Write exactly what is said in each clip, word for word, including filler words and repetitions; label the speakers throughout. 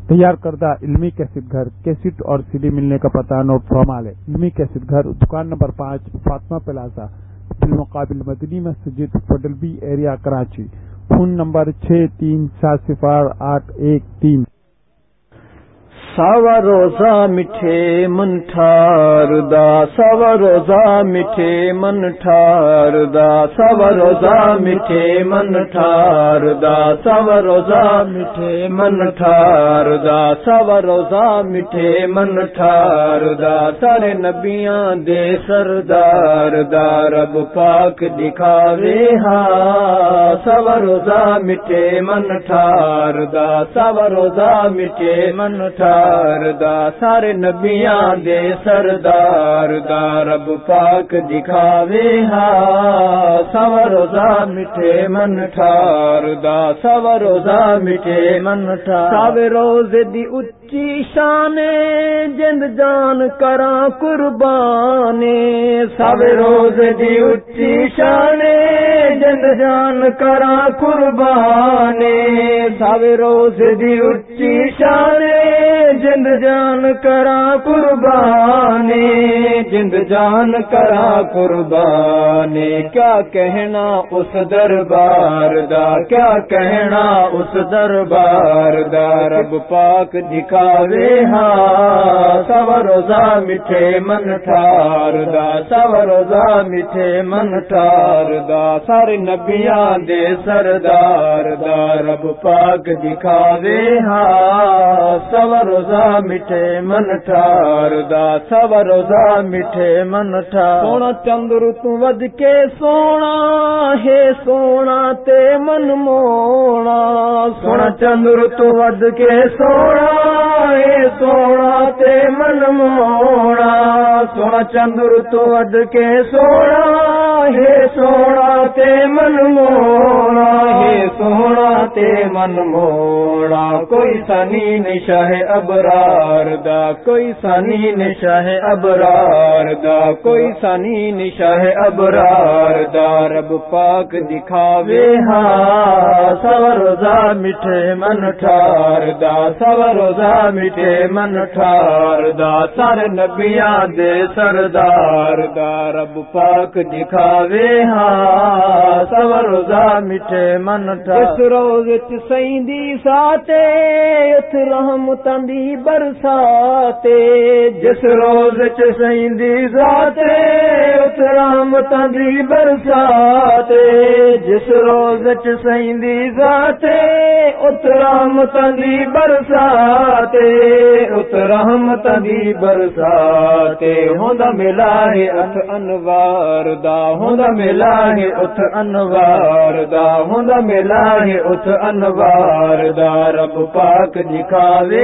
Speaker 1: تیار کردہ علمی کیسٹ گھر، کیسٹ اور سی ڈی ملنے کا پتہ نوٹ فرما لیں۔ علمی کیسٹ گھر، دکان نمبر پانچ، فاطمہ پلازا، بالمقابل مدنی مسجد، فڈلبی ایریا، کراچی۔ فون نمبر چھ تین سات صفر آٹھ ایک تین۔
Speaker 2: سوا روزہ میٹھے من ٹھار دا، سوا روزہ میٹھے من ٹھار دا، سوا روزہ میٹھے من ٹھار دا، سوا روزہ میٹھے من ٹھار دا، سوا روزہ میٹھے من ٹھار دا، سارے نبیاں دے سردار دا، رب پاک دکھاوے ہاں، سوا روزہ میٹھے من ٹھار دا، سوا روزہ میٹھے من ٹھار دا، سارے نبیاں دے سردار دا، رب پاک دکھاوے ہاں، سوا روزہ میٹھے من ٹھار دا، سوا روزہ میٹھے من ٹھار، ساوے روزے دی اچھی شان جند جان کراں قربانے، ساوے روزے دی اچھی شان جند جان کراں قربانے، ساوے روزے دی اچھی شان جند جان کرا قربانی، جند جان کرا قربانی، کیا کہنا اس دربار دا، کیا کہنا اس دربار دا، رب پاک دکھاوے ہاں، سوا روزہ میٹھے من ٹھار دا، سوا روزہ میٹھے من ٹھار دا، سارے نبیاں دے سردار دا، رب پاک دکھاوے ہاں، سوا روزہ میٹھے من ٹھار دا، سوا روزہ میٹھے من ٹھار، سونا چندر تو ود کے سونا ہے سونا تے من مونا، سونا چندر تو ود کے سونا ہے سونا تے من مونا، سونا چندر تو ود کے سونا ہے سونا تے من مونا، ہے سونا تے من مونا، کوئی سنی نشاہ ابرار دا، کوئی سانی نشاہ ابرار دا، کوئی سانی نشاہ ابرار دا، رب پاک دکھاوے ہاں، سوا روزہ میٹھے من ٹھار دا، سوا روزہ میٹھے من ٹھار دا، سارے نبیاں دے سردار دا، رب پاک دکھاوے ہاں، سوا روزہ میٹھے من ٹھار، اس روزے چ سیندی ساتے ات رحمتاں دی برساتے، جس روز چ سیندی ذاتے ات رحمتاں دی برساتے، جس روز چ سیندی ذاتے ات رحمتاں دی برساتے، ات رحمتاں دی برساتے، ہوندا ملا ہے ات انوار دا، ہوندا ملا ہے ات انوار دا، ہوندا ملا ہے ات انوار دا، رب پاک دکھاوے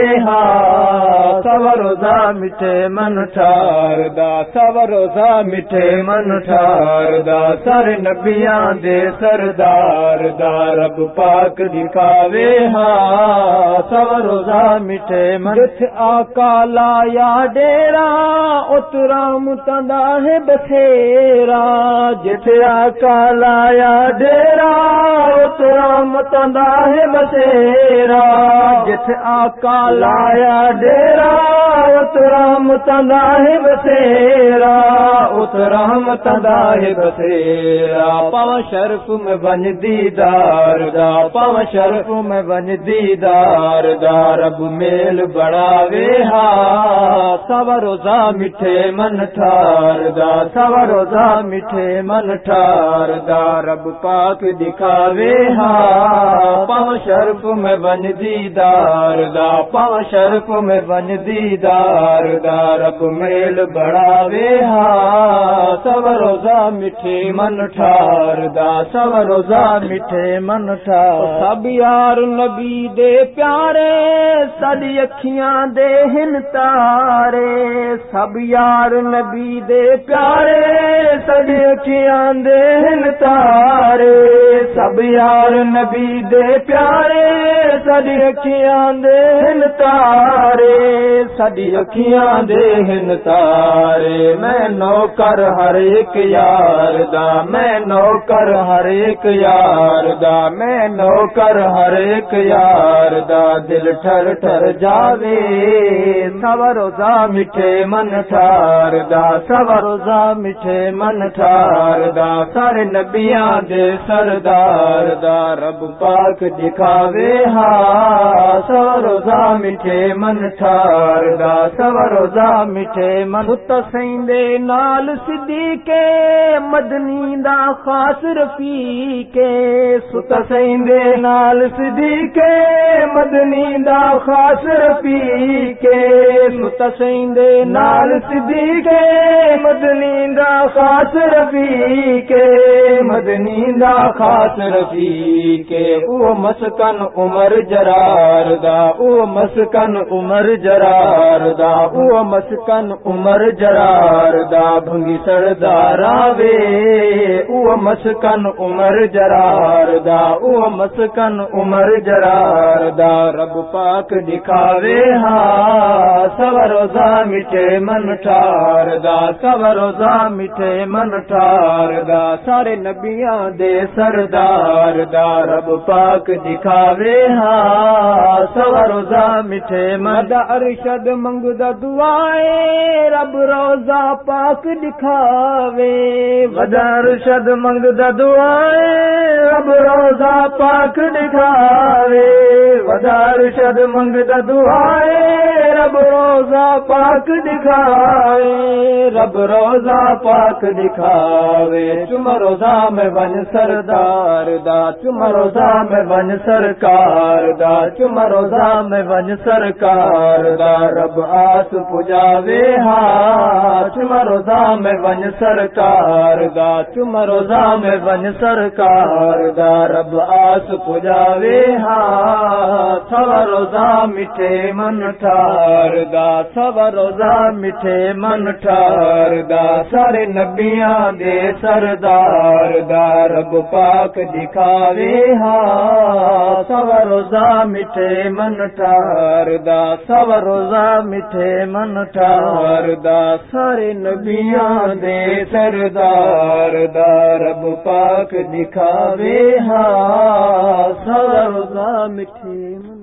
Speaker 2: ہاں، سوا روزہ میٹھے من ٹھار دا، سوا روزہ میٹھے من ٹھار دا، سارے نبیاں دے سردار دا، رب پاک دکھاوے ہاں، سوا روزہ میٹھے من، جتھ آقا لایا ڈیرا ات رحمتاں دا ہے بسیرا، جتھ آقا لایا ڈیرا ات رحمتاں دا ہے بسیرا، جتھ آقا لایا ڈیرا ات رحمتاں دا ہے بسیرا، ات رحمتاں دا ہے بسیرا، پاو شرف میں بن دیدار دا، پاو شرف میں بن دیدار دا، رب میل بڑھاوے ہاں، سوا روزہ میٹھے من ٹھار دا، سوا روزہ میٹھے من ٹھار دا، رب پاک دکھاوے ہاں، پاو شرف میں بن دیدار دا، پاو شرف میں بن دیدار دا، رب میل بڑھاوے ہاں، سوا روزہ میٹھے من ٹھار دا، سوا روزہ میٹھے من ٹھار، سب یار نبی دے پیارے ساری اکھیاں دے ہن تارے، سب یار نبی دے پیارے ساری اکھیاں دے ہن تارے، سب یار نبی دے پیارے ساڈی اکھیاں دے ہن تارے ساڈی اکھیاں دے ہن تارے میں نوکر ہر ایک یار دا میں نوکر ہر ایک یار دا میں نوکر ہر ایک یار دا دل ٹھر ٹھر جاوے سوا روزہ میٹھے من ٹھار دا سوا روزہ میٹھے من ٹھار دا سارے نبیاں دے سردار دا رب پاک دکھاوے ہاں سوا روزہ میٹھے من ٹھار دا سوا روزہ میٹھے من حسین دے نال صدیق مدنی دا خاص رفیق حسین دے نال صدیق مدنی دا خاص رفیق حسین دے نال صدیق مدنی دا خاص رفیق مدنی دا خاص رفیق او مسکن عمر جرار دا او مسکن عمر جرار دا او مسکن عمر جرار دا بھنگی سردار آوے او مسکن عمر جرار دا او مسکن عمر جرار دا رب پاک دکھاوے ہاں سوا روزہ میٹھے من ٹھار دا سوا روزہ میٹھے من ٹھار دا سارے نبیاں دے سردار دا رب پاک دکھاوے ہاں سوا روزہ میٹھے من دا ارشد منگدا دعائے رب روزہ پاک دکھاوے ودا ارشد منگدا دعائے رب روزہ پاک دکھاوے ودا ارشد منگدا دعائے رب روزہ پاک دکھاوے رب روزہ پاک دکھاوے چم روزہ میں بن سردار دا چم روزہ میں بن سرکار دا چم روزہ میں بن سرکار دا رب آس پجاوے ہاں چم روزہ میں بن سرکار دا چم روزہ میں بن سرکار دا رب آس پجاوے ہاں سوا روزہ میٹھے من ٹھار دا سوا روزہ میٹھے من ٹھار دا سارے نبیاں دے سردار دا رب پاک دکھاوے ہاں سوا روزہ میٹھے من ٹھار دا سوا روزہ میٹھے من ٹھار دا سارے نبیاں دے سردار دا رب پاک دکھاوے ہاں سوا روزہ میٹھے من